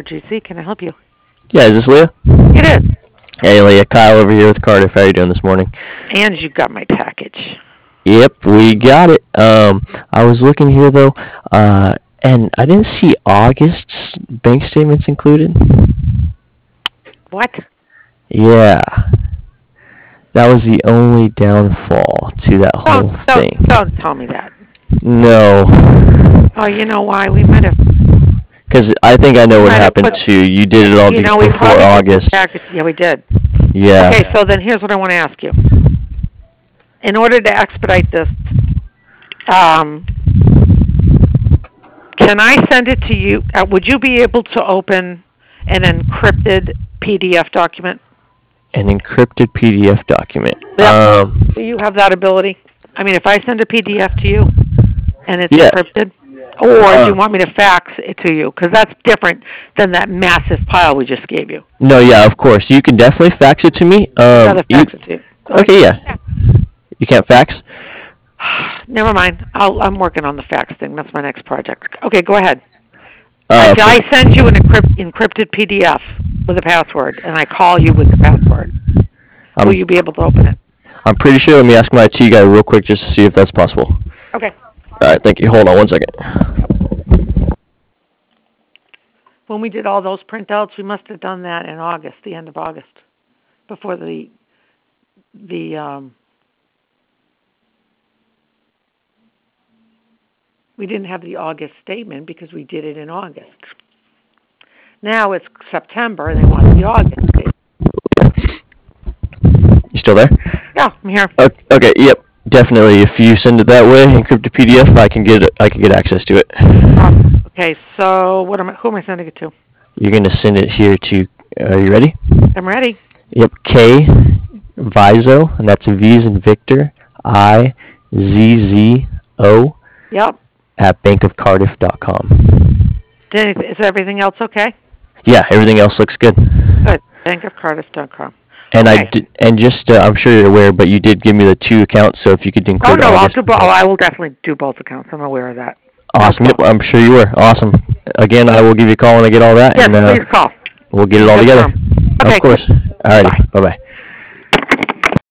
GC. Can I help you? Yeah, is this Leah? It is. Hey, Leah. Kyle over here with Cardiff. How are you doing this morning? And you got my package. Yep, we got it. I was looking here though, and I didn't see August's bank statements included. What? Yeah, that was the only downfall to that whole thing. Don't tell me that. No. Oh, you know why? We might have. Because I think I know what happened too. You did it all before August. Yeah, we did. Yeah. Okay, so then here's what I want to ask you. In order to expedite this, can I send it to you? Would you be able to open an encrypted PDF document? An encrypted PDF document. Yeah. Do you have that ability? I mean, if I send a PDF to you and it's encrypted, or do you want me to fax it to you? Because that's different than that massive pile we just gave you. No, yeah, of course. You can definitely fax it to me. Fax it to you. Okay, yeah. You can't fax? Never mind. I'm working on the fax thing. That's my next project. Okay, go ahead. If I send you an encrypted PDF with a password, and I call you with the password, will you be able to open it? I'm pretty sure. Let me ask my IT guy real quick just to see if that's possible. Okay. All right, thank you. Hold on 1 second. When we did all those printouts, we must have done that in August, the end of August, before we didn't have the August statement because we did it in August. Now it's September and they want the August statement. You still there? Yeah, I'm here. Okay, yep, definitely. If you send it that way, encrypted PDF, I can get access to it. Okay, so who am I sending it to? You're gonna send it here to. Are you ready? I'm ready. Yep, K Vizo, and that's V as in Victor, IZZO. Yep. At bankofcardiff.com. Is everything else okay? Yeah, everything else looks good. Good. Bankofcardiff.com. And okay. I'm sure you're aware, but you did give me the 2 accounts, so if you could include. I will definitely do both accounts. I'm aware of that. Awesome. Yep, I'm sure you were. Awesome. Again, I will give you a call when I get all that. Yes, please call. We'll get it all together. Okay. Of course. Alrighty. Bye-bye.